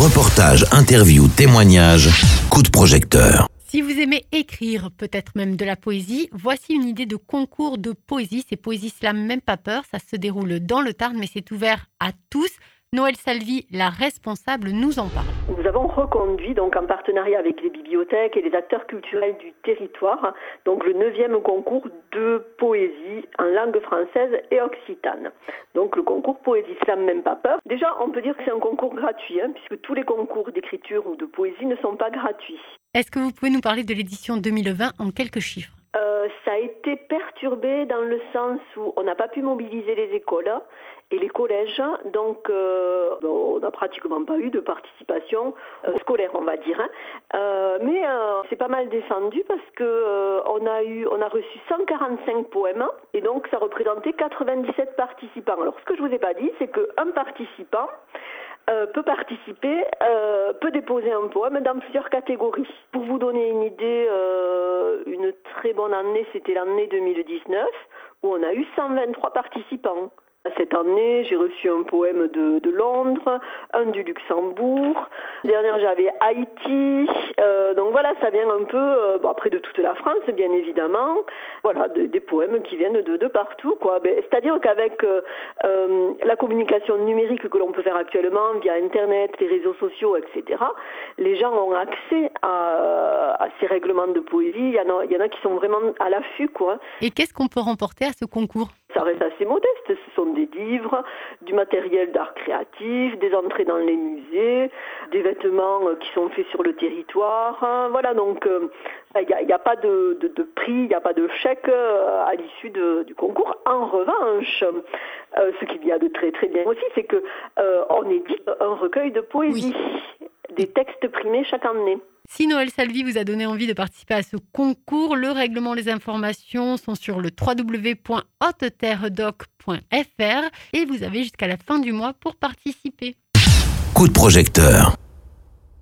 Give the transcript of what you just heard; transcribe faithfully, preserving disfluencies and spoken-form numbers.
Reportages, interviews, témoignages, coup de projecteur. Si vous aimez écrire, peut-être même de la poésie, voici une idée de concours de poésie. C'est Poésie Slam, même pas peur. Ça se déroule dans le Tarn, mais c'est ouvert à tous. Noël Salvi, la responsable, nous en parle. Nous avons reconduit, donc en partenariat avec les bibliothèques et les acteurs culturels du territoire, donc le neuvième concours de poésie en langue française et occitane. Donc le concours Poésie Slam, même pas peur. Déjà, on peut dire que c'est un concours gratuit, hein, puisque tous les concours d'écriture ou de poésie ne sont pas gratuits. Est-ce que vous pouvez nous parler de l'édition deux mille vingt en quelques chiffres ? Euh, ça a été perturbé dans le sens où on n'a pas pu mobiliser les écoles et les collèges, donc euh, on n'a pratiquement pas eu de participation euh, scolaire, on va dire. Hein. Euh, mais euh, c'est pas mal descendu parce que euh, on a eu, on a reçu cent quarante-cinq poèmes et donc ça représentait quatre-vingt-dix-sept participants. Alors ce que je vous ai pas dit, c'est qu'un participant Euh, peut participer, euh, peut déposer un poème dans plusieurs catégories. Pour vous donner une idée, euh, une très bonne année, c'était l'année deux mille dix-neuf, où on a eu cent vingt-trois participants. Cette année, j'ai reçu un poème de, de Londres, un du Luxembourg. Dernière, j'avais Haïti. Euh, donc voilà, ça vient un peu, euh, bon, après de toute la France, bien évidemment. Voilà, de, des poèmes qui viennent de, de partout, quoi. Ben, c'est-à-dire qu'avec euh, euh, la communication numérique que l'on peut faire actuellement via Internet, les réseaux sociaux, et cetera, les gens ont accès à, à ces règlements de poésie. Il y en a, il y en a qui sont vraiment à l'affût, quoi. Et qu'est-ce qu'on peut remporter à ce concours ? Ça reste assez modeste, ce sont des livres, du matériel d'art créatif, des entrées dans les musées, des vêtements qui sont faits sur le territoire. Voilà, donc il n'y a, y a pas de, de, de prix, il n'y a pas de chèque à l'issue de, du concours. En revanche, euh, ce qu'il y a de très très bien aussi, c'est que euh, on édite un recueil de poésie, oui. Des textes primés chaque année. Si Noël Salvi vous a donné envie de participer à ce concours, le règlement, les informations sont sur le w w w point haute terre doc point f r et vous avez jusqu'à la fin du mois pour participer. Coup de projecteur.